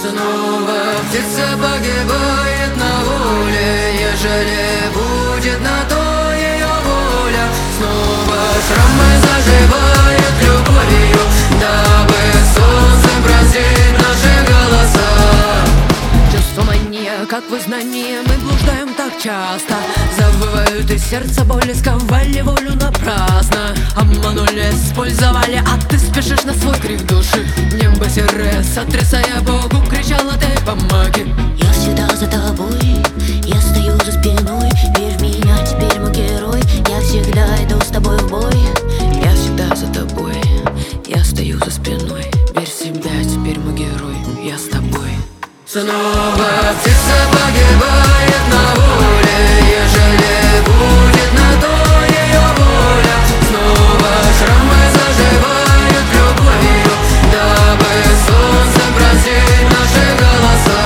Снова птица погибает на воле, ежели будет на то ее воля. Снова шрамы заживают любовью, дабы солнце бронзит наши голоса. Чувство мания, как вызнание, мы блуждаем так часто. Забывают из сердца боли, сковали волю напрасно. Обманули, использовали, а ты спешишь на свой крик души. Небо серое, сотрясая Богу, кричала ты помоги. Я всегда за тобой, я стою за спиной. Верь в меня, теперь мой герой. Я всегда иду с тобой в бой. Я всегда за тобой, я стою за спиной. Верь в себя, теперь мой герой, я с тобой. Снова птица погибает на воле, ежели будет на то ее воля. Снова шрамы заживают любовью, дабы солнце бронзит наши голоса.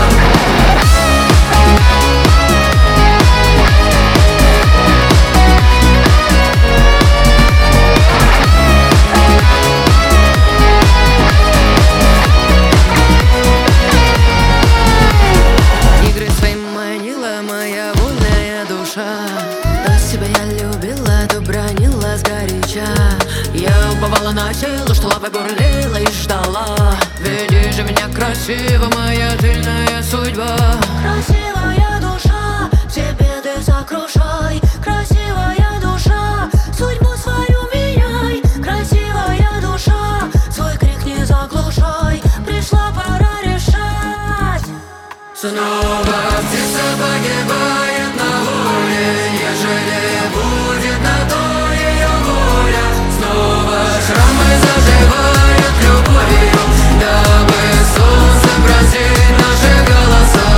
Моя вольная душа, то себя я любила, то бронила сгоряча. Я уповала на тело, что лапой бурлила и ждала. Веди же меня красиво, моя тыльная судьба. Красивая душа, себе ты сокрушай. Красивая душа, судьбу свою меняй. Красивая душа, свой крик не заглушай. Пришла пора решать. Снова птица погибает на воле, ежели будет на то ее воля. Снова шрамы заживают любовью, дабы солнце бронзит наши голоса.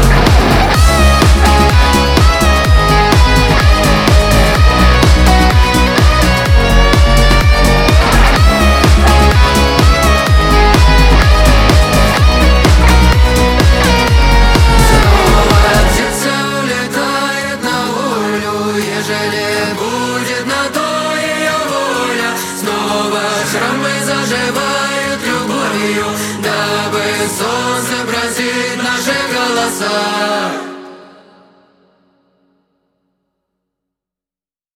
Ежели будет на то ее воля. Снова шрамы заживают любовью, дабы солнце бронзит наши голоса.